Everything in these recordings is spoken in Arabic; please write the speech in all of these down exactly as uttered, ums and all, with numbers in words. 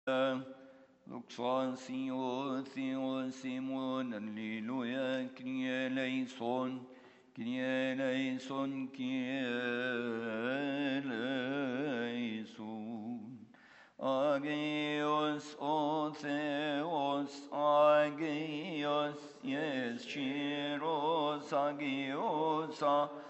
Luxasio Theo Simon Alleluia Kyrie eleison Kyrie eleison Kyrie eleison Agios O Theos Agios Yes Chiros Agios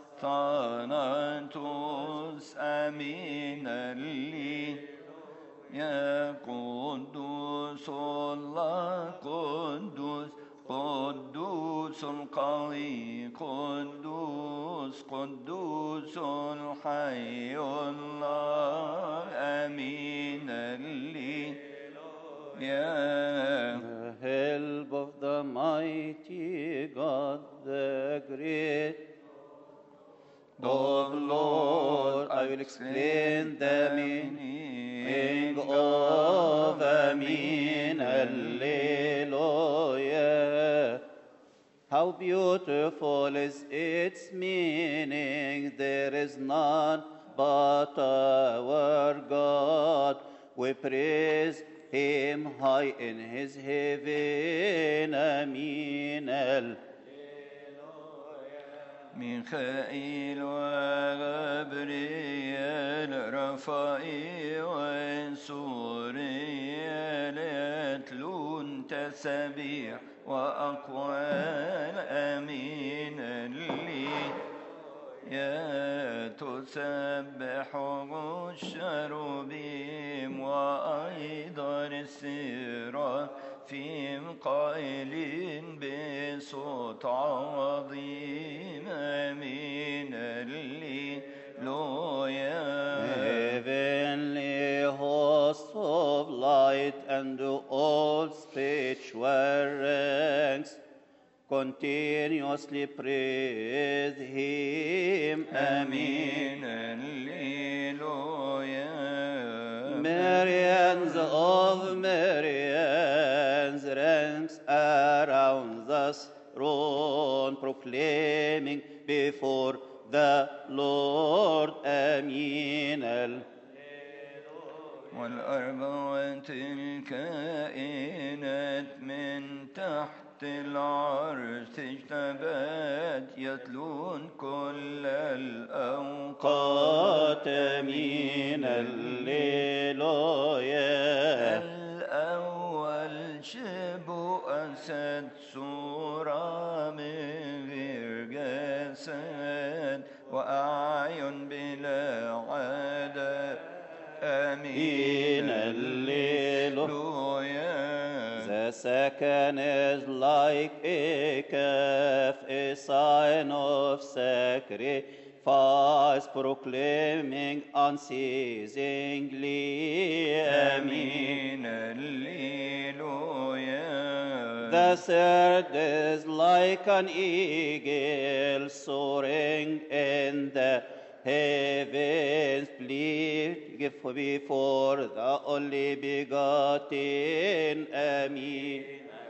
Thanatos Amin Alli يا قدوس الله قدوس قدوس القوي قدوس قدوس الحي الله آمين اللي يا The help of the mighty God, the great of Lord, I will explain the meaning of Amin, Alleluia. How beautiful is its meaning, there is none but our God. We praise Him high in His heaven, Amin, Alleluia. ميخائيل وغبريل رفائيل وسوريل يتلون تسبيح وأقوال أمين اللي يا تسبح الشروبيم وأيضا السيرة فيهم قائلين بصوت عظيم آمين الليلويا. Heavenly hosts of light and all spiritual ranks continuously praise Him. آمين الليلويا. Millions of millions ranks around the throne, proclaiming before the Lord, Amin. والأربعة الكائنات من تحت العرش اجتبت يتلون كل الأوقات آمين الليلويا. الأول شبه أسد صورة من غير جسد وأعين بلا عدد آمين الليلويا. The second is like a calf, a sign of sacrifice, proclaiming unceasingly, آمين الليلويا. The third is like an eagle soaring in the heavens, plead before the only begotten, Amen.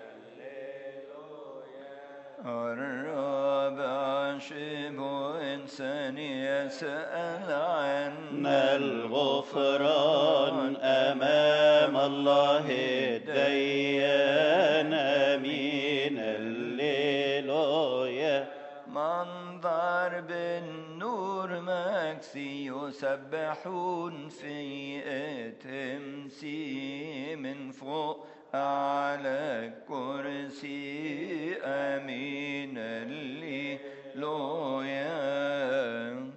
الرابع شبه إنسان يسأل عن الغفران أمام الله الديان، آمين الليلويا. منظر بالنور مكسي يسبحون في تمسي من فوق على الكرسي آمين الليلويا.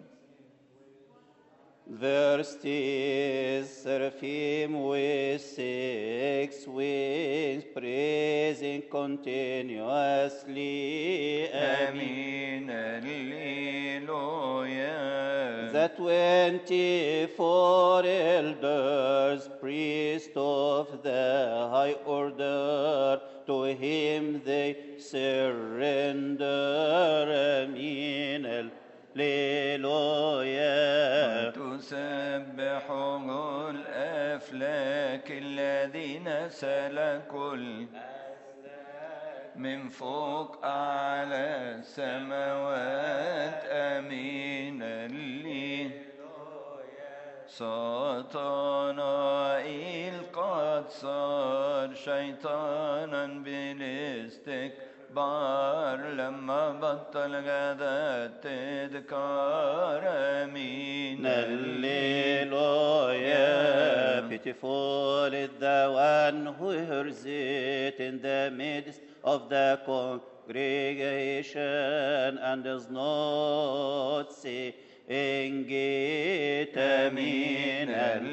Verse is seraphim with six wings, praising continuously, آمين الليلويا. The twenty-four elders, priests of the high order, to Him they surrender, Amen الليلويا. تسبحه الأفلاك الذين سلكوا من فوق أعلى السماوات آمين اللي ساتانائيل قد صار شيطانا بالاستكبار لما بطل غدا تذكار أمين Hallelujah. Pitiful is the one who hears it in the midst of the congregation and does not say it. Amen.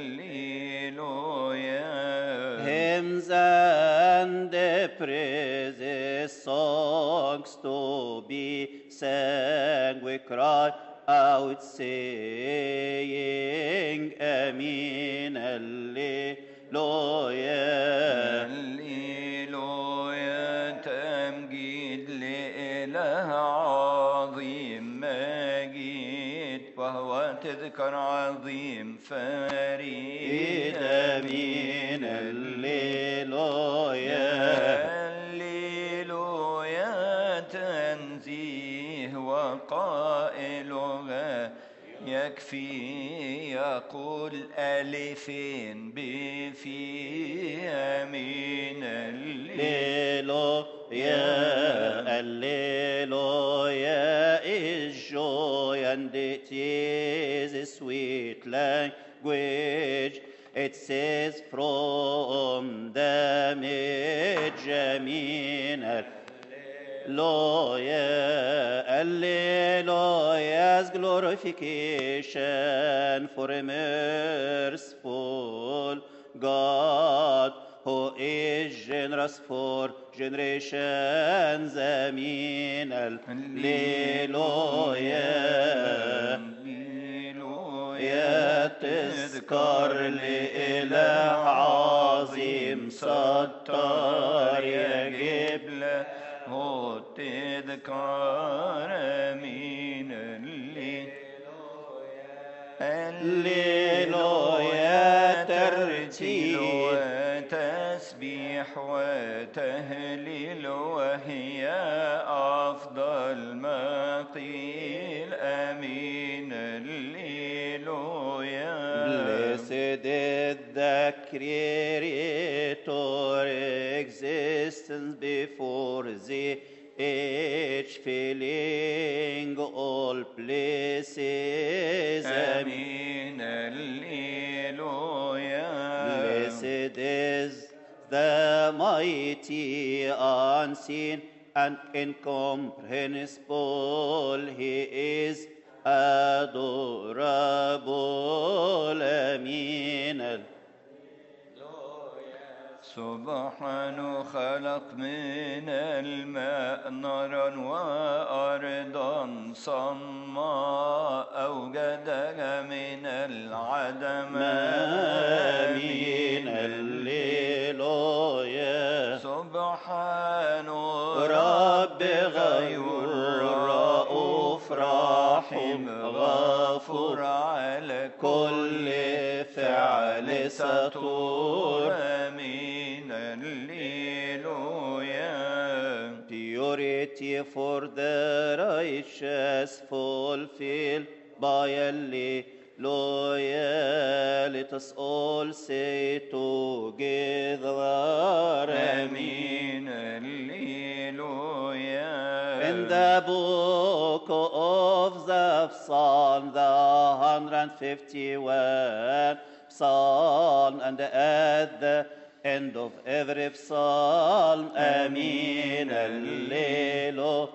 Hallelujah. Hymns and praises, songs to be sang, we cry out saying, Amen, Alleluia. هللويا تمجيد لإله عظيم مجيد وهو تذكر عظيم فريد آمين هللويا. هللويا تنزيه وقائلها يكفي يقول ألفين بفي أمين Alleluia, Alleluia is joy and it is a sweet language. It says from the midge, Amen. Alleluia, Alleluia's glorification for a merciful God who is generous for generations. Amen. Alleluia. يا تذكر لإله عظيم ستار يجيب له هو تذكر أمين هللويا ترتيل وتسبيح وتهليل وهي أفضل ما قيل أمين هللويا. Blessed is the Creator existence before the age, filling all places. Amen. Hallelujah. Blessed is the mighty, unseen, and incomprehensible. He is adorable. Amen. سبحانه خلق من الماء نارا وأرضا صماء أوجدها من العدم. آمين هللويا. سبحانه رب غيور رؤوف رحيم غفور على كل فعل ستور. Purity for the righteous fulfilled by Alleluia. Let us all say together, Amen. Hallelujah. In the book of the Psalm, the one hundred fifty-first Psalm, and at the end of every psalm, Amen, Alleluia.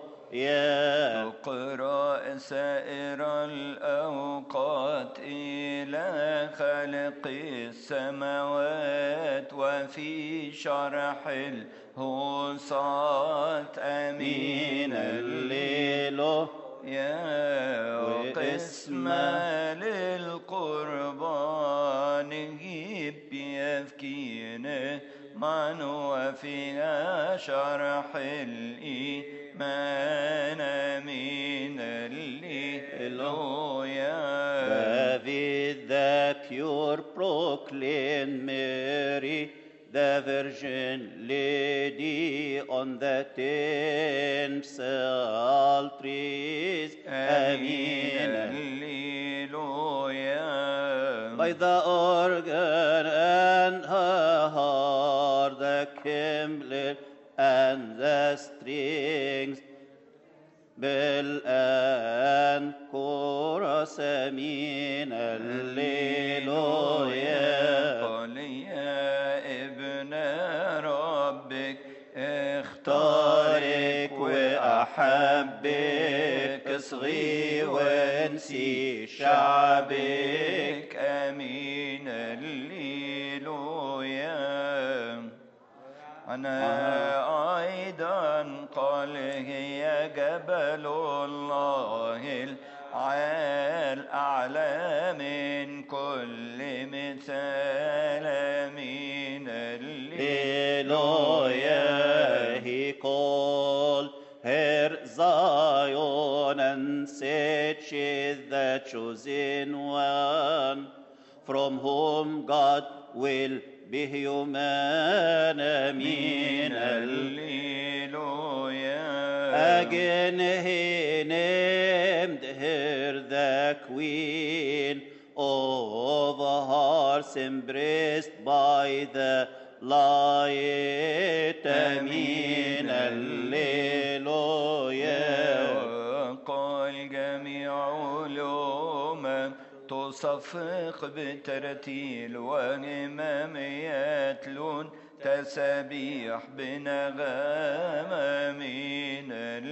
اقرأ سائر الأوقات إلى خلق السماوات وفي شرح الهوصات. أمين Alleluia. وقسم للقربان جيب يفكينه من وفيها شرح الإيمان. أمين هللويا. David the pure proclaimed Mary, the Virgin Lady, on the ten psalteries. Amen. Hallelujah. By by the organ and her heart, the cymbal and the strings, bell and chorus, amin, alleluia. قل يا ابن ربك اختارك وأحبك، اصغي وانسي شعبك، امين الليلويا. انا ايضا قال هي جبل الله العال اعلى من كل مثال، امين Hallelujah, he called her Zion and said she is the chosen one, from whom God will be human. Amen. Hallelujah. Again he named her the queen of hearts, embraced by the light. Amen. Alleluia. قال جميع الأمم تصفق بترتيل وهمام يتلون تسابيح بنغم، آمين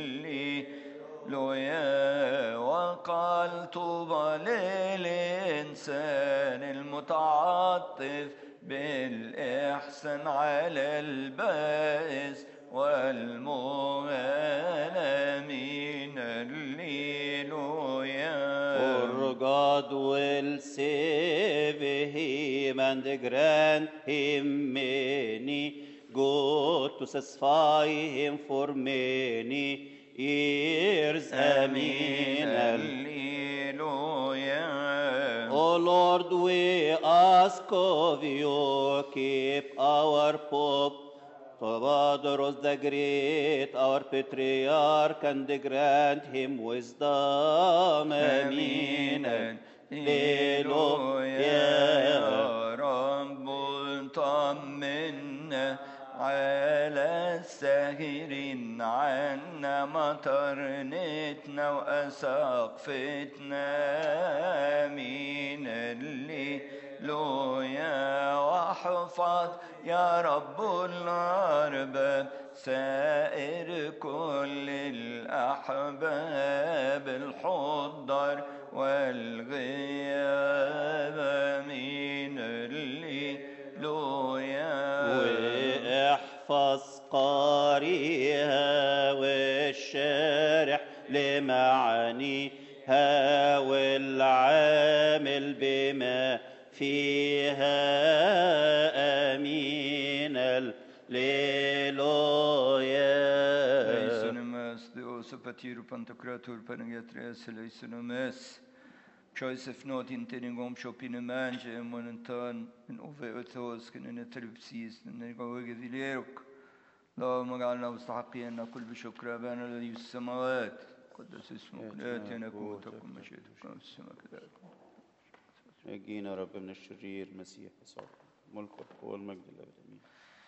الليلويا. وقال طوبى للإنسان المتعطف بالإحسان على البائس والمغنمين، الليلويا. For God will save him and grant him many good to satisfy him for many years. Amen. Hallelujah. O Lord, we ask of you, keep our Pope Theodoros the Great, our Patriarch, and grant him wisdom. Amen. Hallelujah. يا رب طمنا على الساهرين عنا مطرنتنا وأسقفتنا، آمين الليلويا. واحفظ يا رب الأرباب سائر كل الأحباب الحضر والغياب، آمين الليلويا. واحفظ قارئها والشارح لمعانيها والعامل بما فيها، آمين الليلويا. Leisunumës, Deus och patir och pantokratur panagatre leisunumës. Joseph notin tiningom shopin manje monentan من أوفي أثوس كنا نتربسيس نرجع ذليرك. اللهم اجعلنا مستحقين نقول بشكر أبانا الذي في السماوات، قدس اسمك، ليأتي ملكوتك ومشيئتك كما في السماء كذلك. نجينا رب من الشرير، مسيح يسوع، ملك والقوة والمجد لله.